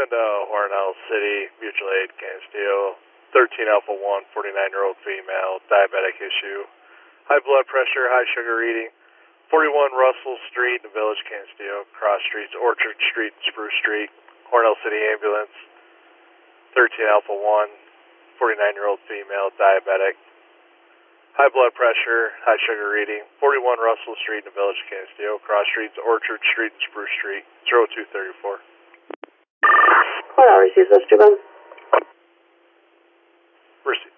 to Hornell City, Mutual Aid, Canisteo. 13 Alpha 1, 49-year-old female, diabetic issue. High blood pressure, high sugar reading. 41 Russell Street in the Village, Canisteo. Cross Streets, Orchard Street, Spruce Street. Hornell City Ambulance. 13 Alpha 1, 49-year-old female, diabetic. High blood pressure, high sugar reading. 41 Russell Street in the Village, Canisteo. Cross Streets, Orchard Street, and Spruce Street. 0234. Hornell receives those two guns. Receive.